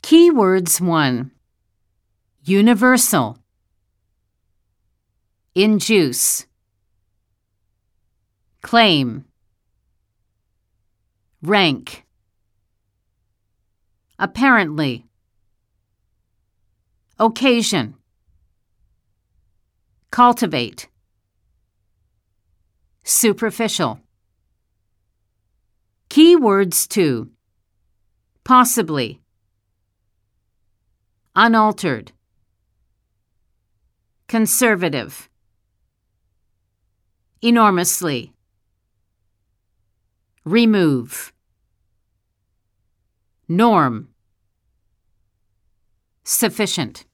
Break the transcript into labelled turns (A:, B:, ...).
A: Keywords 1. Universal. Induce. Claim. Rank. Apparently. Occasion. Cultivate. Superficial. Keywords 2. Possibly. Unaltered. Conservative. Enormously. Remove. Norm. Sufficient.